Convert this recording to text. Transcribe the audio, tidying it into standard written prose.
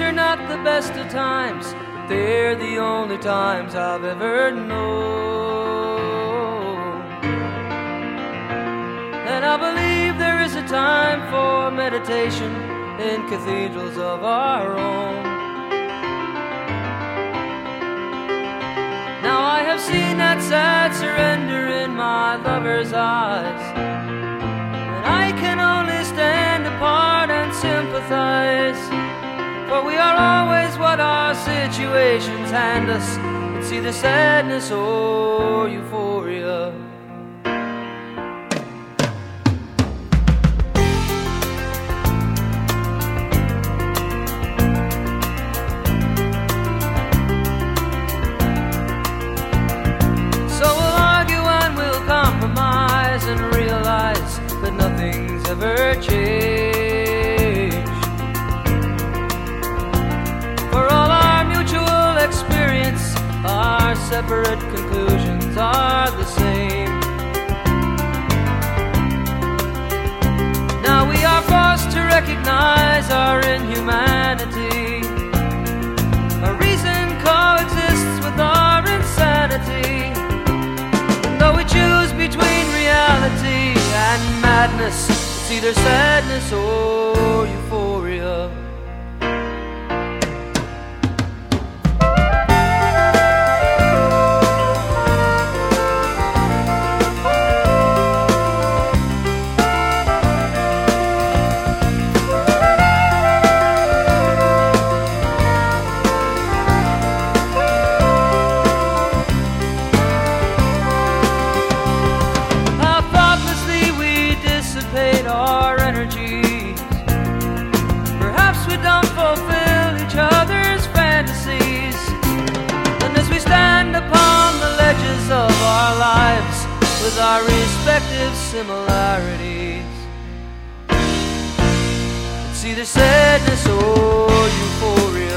are not the best of times, but they're the only times I've ever known. And I believe there is a time for meditation in cathedrals of our own. Now I have seen that sad surrender in my lover's eyes, and I can only stand apart and sympathize, for we are always what our situations hand us. It's either sadness or euphoria. And realize that nothing's ever changed, for all our mutual experience, our separate conclusions are the same. Now we are forced to recognize our inhumanity. Our reason coexists with our insanity. Though we choose between reality and madness, it's either sadness or euphoria. Our energies, perhaps we don't fulfill each other's fantasies, and as we stand upon the ledges of our lives with our respective similarities, it's either sadness or euphoria.